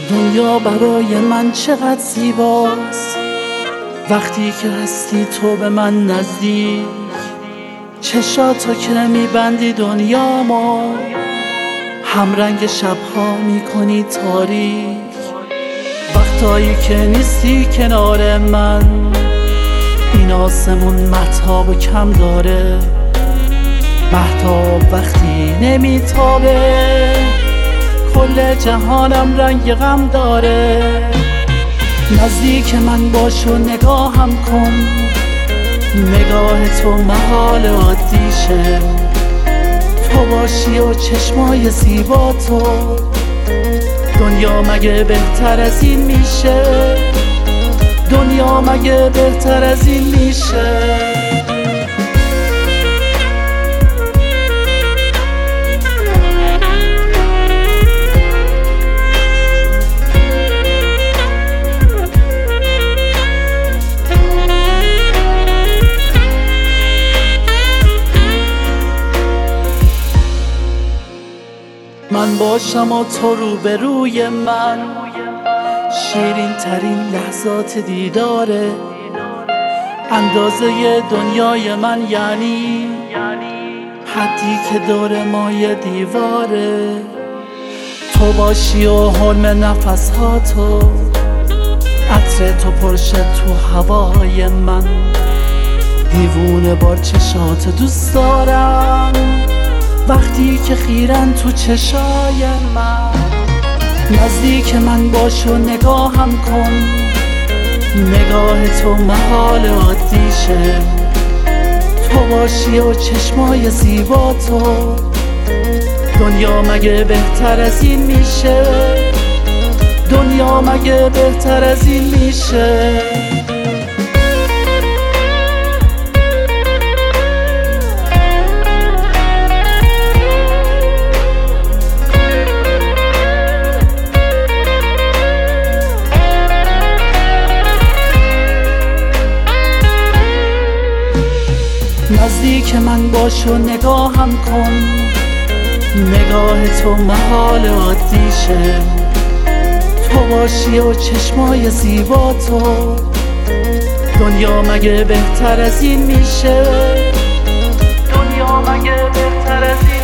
دنیا برای من چقدر زیباست وقتی که هستی تو به من نزدیک. چشاتو که میبندی دنیامو همرنگ شبها میکنی تاریک. وقتایی که نیستی کنار من این آسمون مهتاب و کم داره. مهتاب وقتی نمیتابه کل جهانم رنگ غم داره. نزدیک من باش و نگاهم کن، نگاه تو محال عادیشه. تو باشی و چشمای زیبا تو، دنیا مگه بهتر از این میشه؟ دنیا مگه بهتر از این میشه؟ من باشم و تو روبروی من، شیرین ترین لحظات دیداره. اندازه دنیای من یعنی حدی که دور ما یه دیواره. تو باشی و حرم نفس ها تو، عطر تو پرشه تو هوای من. دیوونه بار چشات دوست دارم وقتی که خیرن تو چشای من. نزدیک من باش و نگاهم کن، نگاه تو محال عادیشه. تو باشی و چشمای زیبا تو، دنیا مگه بهتر از این میشه؟ دنیا مگه بهتر از این میشه؟ نزدیک من باش و نگاهم کن، نگاه تو محال عادیشه. تو باشی و چشمای زیبا تو، دنیا مگه بهتر از این میشه؟ دنیا مگه بهتر از این